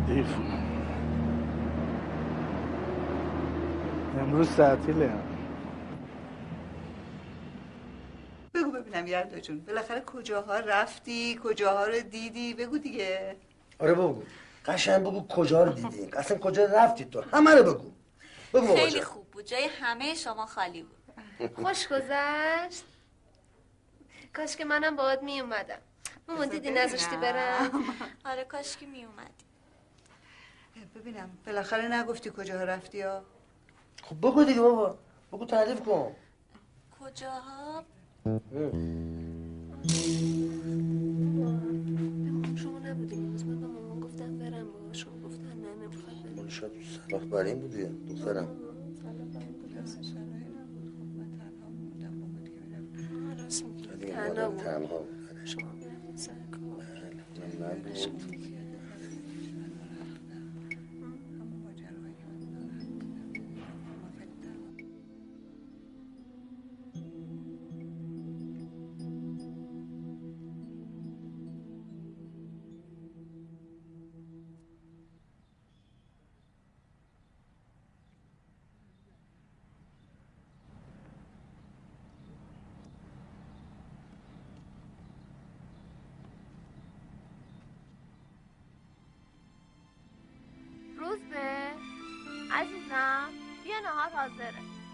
حیف. امروز تعطیله. بگو ببینم یلدا جون، بالاخره کجاها رفتی، کجاها رو دیدی؟ بگو دیگه. آره بگو، قشنگ بگو کجا رو دیدی، اصلا کجا رفتی تو، همه رو بگو. بگو خیلی خوب بود، جای همه شما خالی بود. خوش گذشت. کاش که منم باهات می اومدم. ماما دیدی نذاشتی برم. آره کاش که می اومدی. ببینم بالاخره نگفتی کجاها رفتی ها؟ خب بگو دیگه بابا، بگو تعریف کن. کجاها؟ شما نبودیم امروز، من به مامان گفتم برم با شما گفتن نه نمیخواد برم. مال شاید صلاح برین بودی دخترم. راست میگی تنها بود. شما میرفتین سر کار. من بود. روزبه عزیزم بیا نهار حاضره.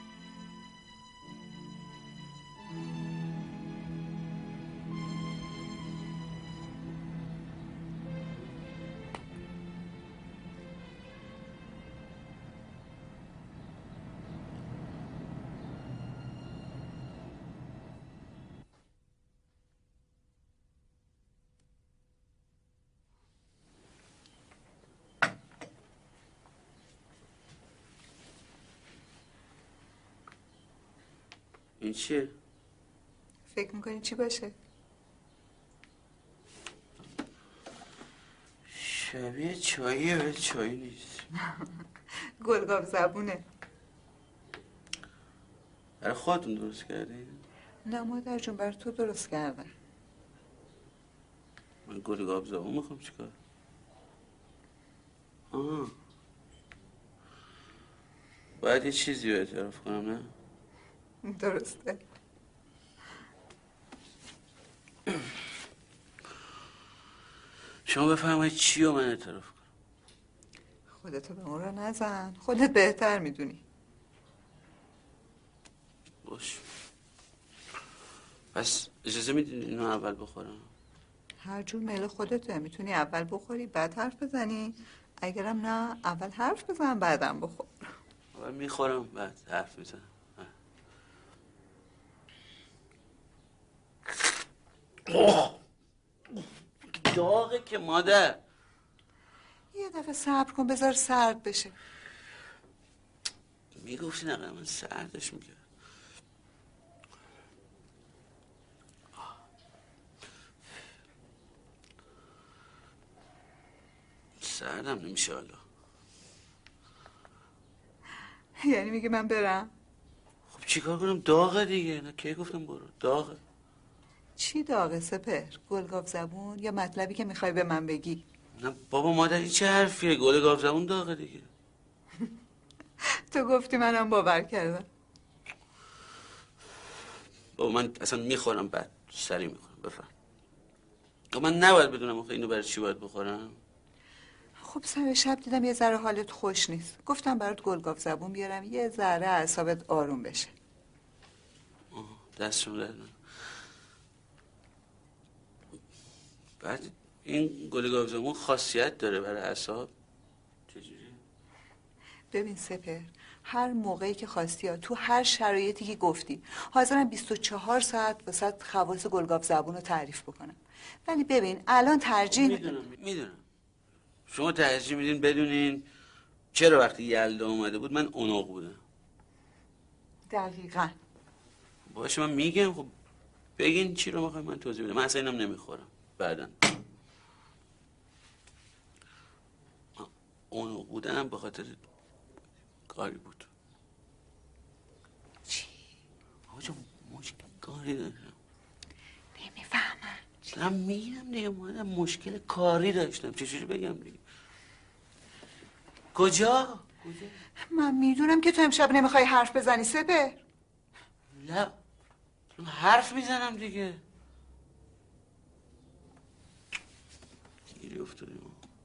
این چیه؟ فکر میکنی چی باشه؟ شبیه چاییه ولی چایی نیست. گلگاف زبونه. برای خودتون درست کردی؟ نه مادر جون، بر تو درست کردم. من گلگاف زبون میخوام چیکار؟ باید یه چیزی رو اعتراف کنم نه؟ درسته. شما بفرمایید چی رو من اعتراف کنم؟ خودتو به اون را نزن، خودت بهتر میدونی. باش. پس اجازه میدین اینو اول بخورم؟ هر جور میل خودته، میتونی اول بخوری بعد حرف بزنی، اگرم نه اول حرف بزن بعدم بخور. اول میخورم بعد حرف میزنم. داغه که مادر. یه دفعه صبر کن بذار سرد بشه. میگفتی نقیه من سردش میکرد. سردم نمیشه حالا. یعنی میگه من برم؟ خب چیکار کنم؟ داغه دیگه. نه کی گفتم برو، داغه. چی داغه سپر؟ گلگاف زبون یا مطلبی که میخوای به من بگی؟ نه بابا مادر این چه حرفیه؟ گلگاف زبون داغه دیگه. تو گفتی منم باور کردم. بابا من اصلا میخورم بعد سری میخورم. بفهم. من نباید بدونم آخه اینو برای چی باید بخورم؟ خب سر شب دیدم یه ذره حالت خوش نیست، گفتم برات گلگاف زبون بیارم یه ذره اعصابت آروم بشه. دست شما درد نکنه. بعد این گلگاف زبون خاصیت داره برای اعصاب؟ چجوری؟ ببین سپر، هر موقعی که خواستی تو هر شرایطی که گفتی حاضرم 24 ساعت واسه خواص گلگاف زبون رو تعریف بکنم. ولی ببین الان ترجیح میدونم شما ترجیح میدین بدونین چرا وقتی یلدا اومده بود من اونق بودم. دقیقاً. باشه من میگم. خب بگین چی رو میخوای من توضیح بدم. من اصلا اینم نمیخورم بعدن. اونق بودنم به خاطر کاری بود. چی؟ آجا مشکل کاری داشتم. نمیفهمم. دارم میگم دیگه مادر مشکل کاری داشتم. چجوری بگم دیگه؟ کجا؟ من میدونم که تو امشب نمیخوای حرف بزنی سپر. نه حرف میزنم دیگه. گیری افتادیم.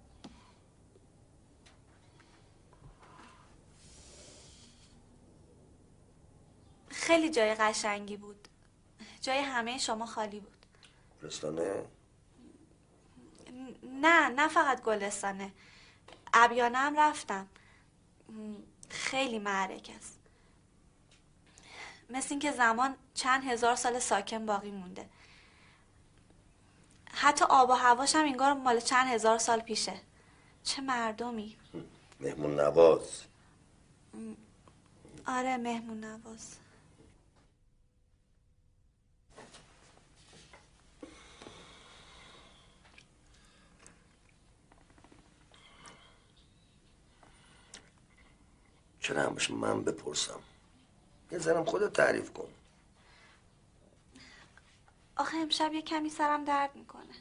خیلی جای قشنگی بود. جای همه شما خالی بود. گلستانه؟ نه فقط گلستانه. ابیانه هم رفتم. خیلی معرکه است. مثل این که زمان چند هزار سال ساکن باقی مونده. حتی آب و هواش هم انگار مال چند هزار سال پیشه. چه مردمی. مهمون نواز. آره مهمون نواز. چرا همش من بپرسم؟ یه ذرم خودت تعریف کن. آخه امشب یه کمی سرم درد میکنه.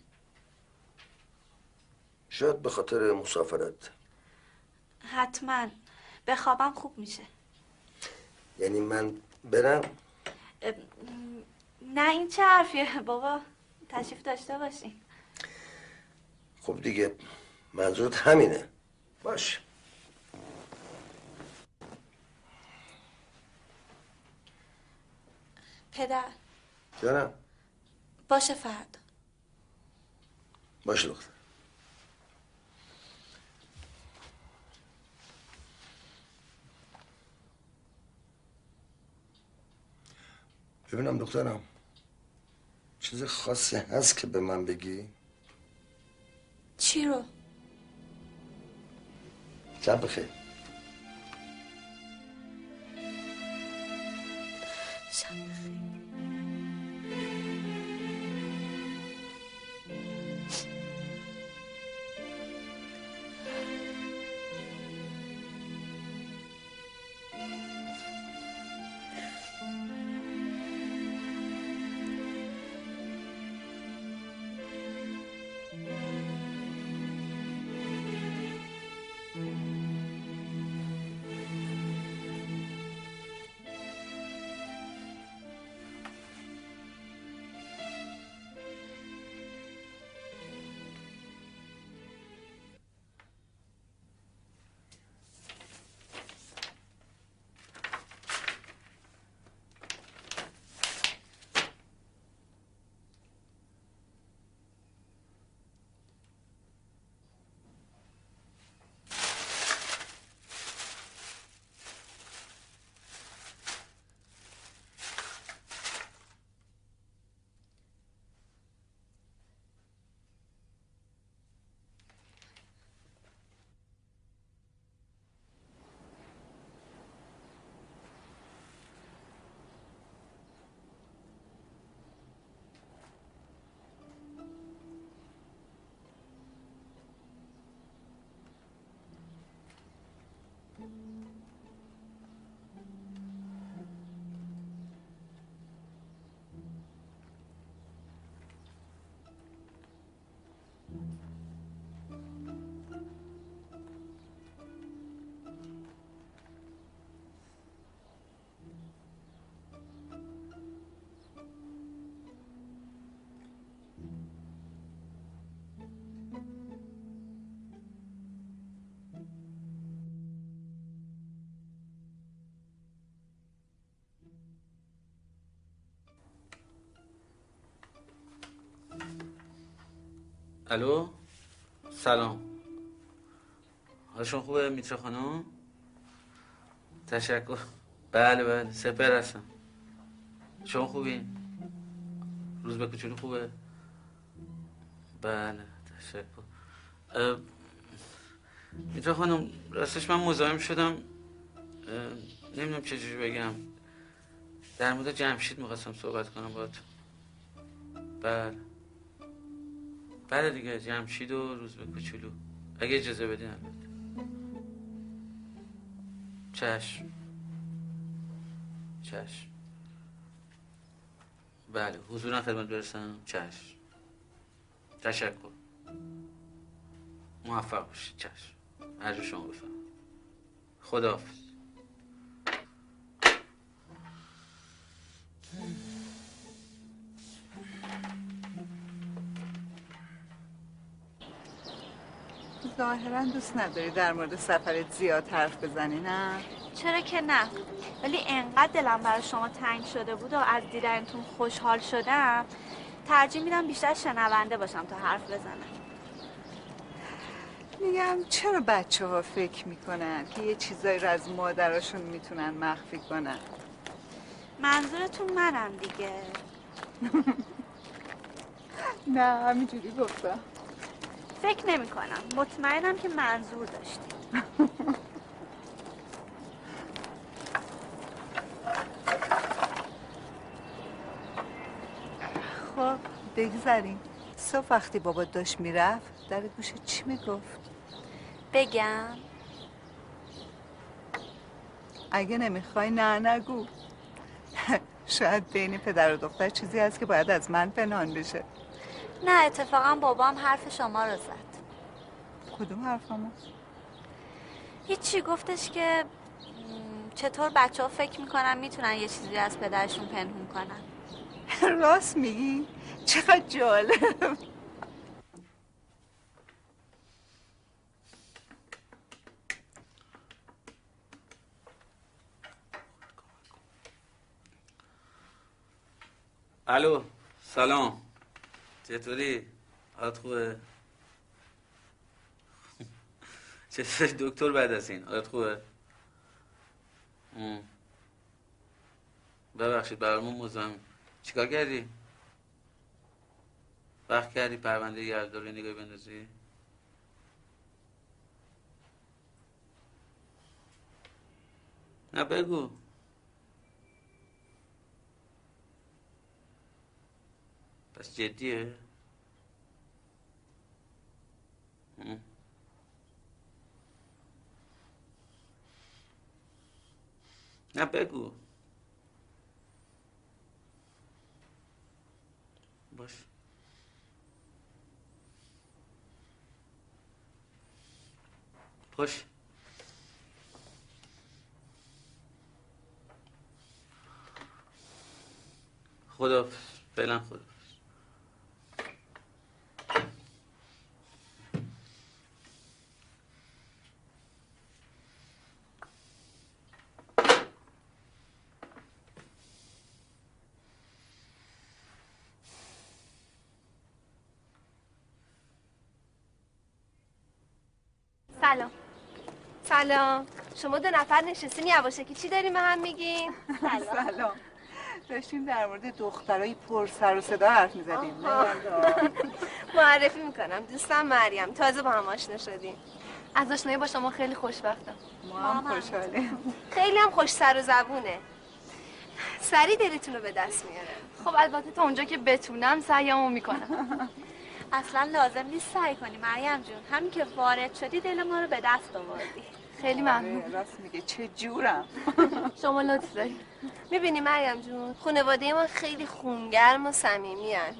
شاید به خاطر مسافرت. حتما به خوابم خوب میشه. یعنی من برم؟ نه این چه حرفیه بابا، تشریف داشته باشین. خب دیگه منظورت همینه. باش. پدر جانم. باشه فردا. باشه دختر. ببینم دخترم، چیز خاصی هست که به من بگی؟ چی رو؟ شب بخیر. شب بخیر. الو سلام. حالشون خوبه میترا خانم؟ تشکر. بله سپر هستم. شما خوبین؟ روز به کوچولو خوبه؟ بله تشکر. میترا خانم راستش من مزاحم شدم، نمیدونم چجوری بگم. در مورد جمشید میخواستم صحبت کنم باهاتون. بله دیگه جمشید و روز به کوچولو اگه اجازه بدین. البته چشم. بله حضورا خدمت برسم. چشم. تشکر. موفق باشید. چشم. هر جا شما بفرمایید. خداحافظ. ظاهرا دوست نداری در مورد سفرت زیاد حرف بزنی، نه؟ چرا که نه، ولی انقدر دلم برای شما تنگ شده بود و از دیدنتون خوشحال شدم ترجیح میدم بیشتر شنونده باشم تا حرف بزنم. میگم چرا بچه ها فکر میکنن که یه چیزایی رو از مادراشون میتونن مخفی کنن؟ منظورتون منم دیگه. نه همینجوری گفتم. فکر نمی کنم، مطمئنم که منظور داشتی. خب بگذاریم. صبح وقتی بابا داشت میرفت در گوشت چی میگفت؟ بگم؟ اگه نمیخوای نه نگو. شاید بین پدر و دختر چیزی هست که باید از من پنهان بشه. نه اتفاقا بابام حرف شما رو زد. کدوم حرفمو؟ هیچی، گفتش که چطور بچه ها فکر میکنن میتونن یه چیزی از پدرشون پنهون کنن. راست میگی؟ چقدر جالب. الو سلام، چطوری؟ حالت خوبه؟ چطوری دکتر بعد از این؟ حالت خوبه؟ ببخشید برامون مزاحم. چیکار کردی؟ وقت کردی پرونده یلدا رو نگاهی بندازی؟ نه بگو. پس جدیه؟ نه بگو. باش. باش. خداحافظ. فعلا خداحافظ. سلام. سلام. شما دو نفر نشستین یواشکی چی داریم به هم میگین؟ سلام. داشتیم در مورد دخترای پر سر و صدا حرف میزدیم. معرفی میکنم، دوستم مریم، تازه با هم آشنا شدیم. از آشنایی با شما خیلی خوشبختم. ما هم خوشحالیم. خیلی هم خوش سر و زبونه، سری دلتون رو به دست میاره. خب البته تا اونجا که بتونم سعیمو میکنم. اصلا لازم نیست سعی کنی مریم جون، همین که وارد شدی دل ما رو به دست آوردی. خیلی ممنون. راست میگه، چه جورم. شما لطف دارید. میبینی مریم جون، خانواده ما خیلی خونگرم و صمیمی هن.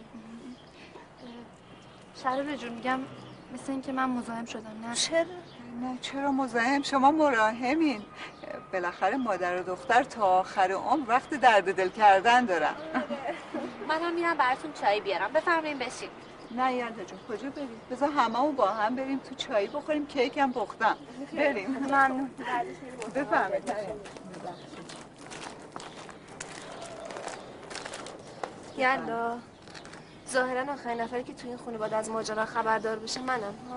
شراره جون میگم مثل این که من مزاحم شدم. نه چرا؟ نه چرا مزاحم، شما مراهمین. بالاخره مادر و دختر تا آخر عمر وقت درد دل کردن دارن. منم میرم براتون چای بیارم، بفرمایین بشین. نه یلدا جون کجا بریم؟ بذار هممون با هم بریم تو چایی بخوریم، کیک هم پختم. بریم. ممنون. بفرمایید. یلا ظاهرا آخرین نفری که تو این خانواده از ماجرا خبردار بشه منم. ها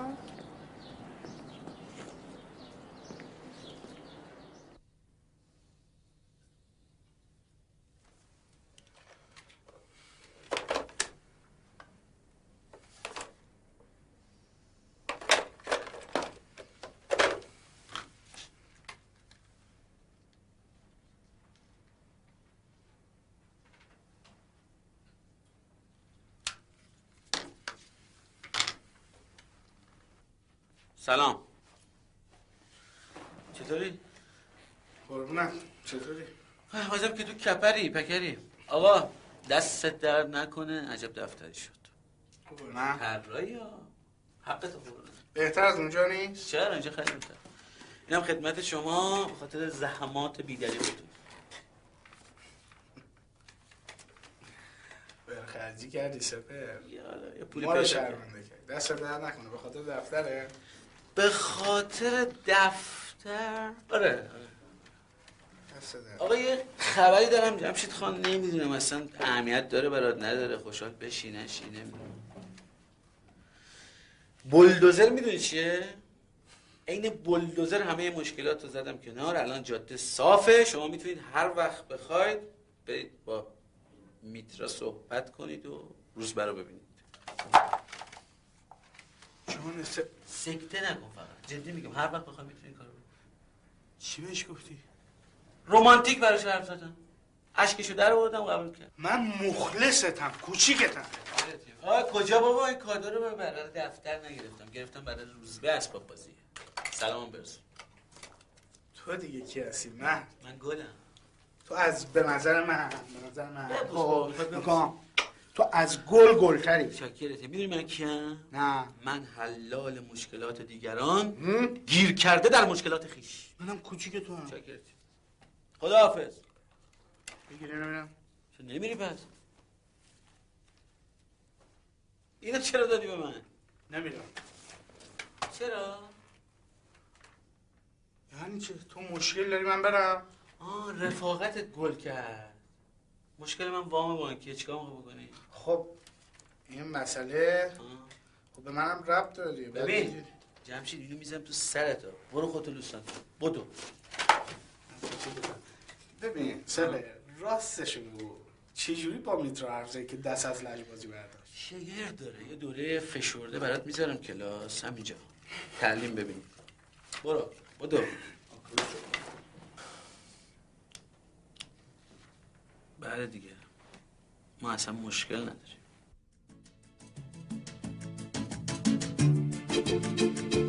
سلام. چطوری؟ قربونت چطوری؟ عجب که تو کپری پکری. آقا دستت درد نکنه، عجب دفتری شد. خوبه نه؟ طراحی ها حقت خوبه. بهتر از اونجا نیست؟ چرا اینجا خیلی بهتر. اینم خدمت شما به خاطر زحمات بی‌دلیلتون. خرجی کردی سپر. یه پولی ما رو پیدا شرمنده کرد. دست در نکنه به خاطر دفتره. به خاطر دفتر. آره. دست در. آقا یه خبری دارم جمشید خان، نمیدونم اصلا اهمیت داره برات نداره، خوشحال بشی نشینه. بولدوزر میدونی چیه؟ عین بولدوزر همه مشکلات رو زدم کنار، الان جاده صافه، شما میتونید هر وقت بخواید برید با میترا صحبت کنید و روزبه رو ببینید. جون سکته نکن فقط، جدی میگم هر وقت بخوای میتونید کارو بکنید. چی بهش گفتی؟ رمانتیک براش حرف زدم، اشکشو در آوردم قبول کرد. من مخلصتم، کوچیکتم. کجا بابا، این کادو رو برای دفتر نگرفتم، گرفتم برای روزبه اسباب بازی. سلام برسون. تو دیگه کی هستی؟ من گلم. تو از به نظر من بگو. تو از گلتری. شاکرته. میدونی من کیم؟ نه من حلال مشکلات دیگران، گیر کرده در مشکلات خیش. منم کوچیک تو هم. شاکرتی. خداحافظ. بگیری نمیرم. چه نمیری پس؟ اینو چرا دادی به من؟ نمیرم. چرا؟ یعنی چه؟ تو مشکل داری من برم؟ رفاقتت گل کرد. مشکل من وام بانکیه، چیکار میخوای بکنی؟ خب این مسئله خب به منم ربط داره دیگه. ببین جمشید اینو میزنم تو سرت، برو خودتو لوستان بدو. ببین سبه راستشو بگو، چجوری با میترا حرف زدی که دست از لجبازی برداشت؟ شگرد داره، یه دوره فشرده برات میذارم کلاس همینجا تعلیم ببینی. برو بدو. بله دیگه ما اصلا مشکل نداریم.